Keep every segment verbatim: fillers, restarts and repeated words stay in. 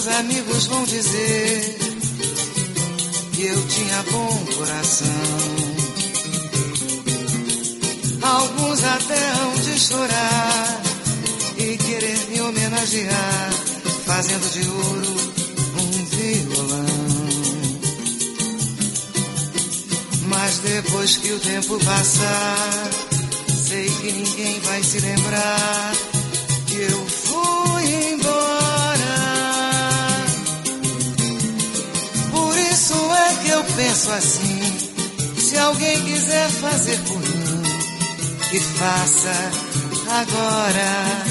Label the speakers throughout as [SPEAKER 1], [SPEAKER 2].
[SPEAKER 1] Alguns amigos vão dizer que eu tinha bom coração. Alguns até hão de chorar e querer me homenagear, fazendo de ouro um violão. Mas depois que o tempo passar, sei que ninguém vai se lembrar que eu fui embora. Por isso é que eu penso assim: se alguém quiser fazer por mim, que faça agora.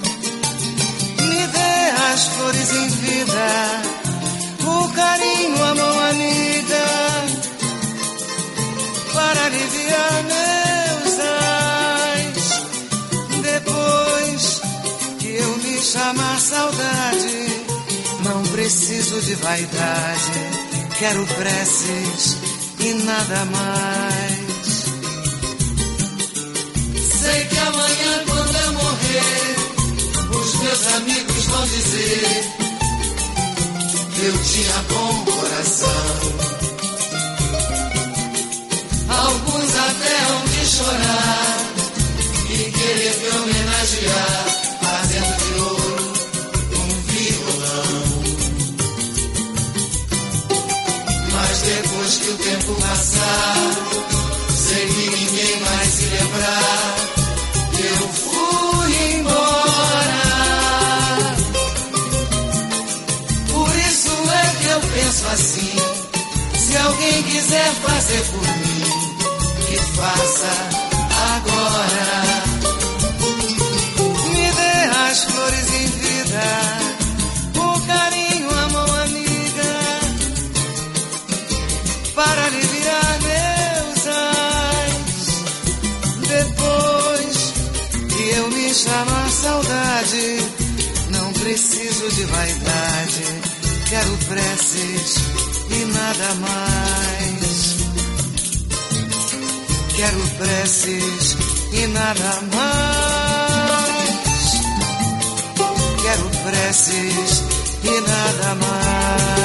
[SPEAKER 1] Me dê as flores em vida, o carinho, a mão amiga, para aliviar meus ais. Depois que eu me chamar saudade, não preciso de vaidade, quero preces e nada mais. Sei que amanhã, quando eu morrer, os meus amigos vão dizer que eu tinha bom coração. Alguns até hão de chorar e querer me homenagear, fazendo de ouro um violão. Mas depois que o tempo passar, sei que ninguém vai se lembrar que eu fui embora. Por isso é que eu penso assim: se alguém quiser fazer por mim, que faça agora. Me dê as flores em vida, o carinho, a mão amiga, para aliviar meus ais. Depois que eu me chamar saudade, não preciso de vaidade, quero preces e nada mais. Quero preces e nada mais. Quero preces e nada mais.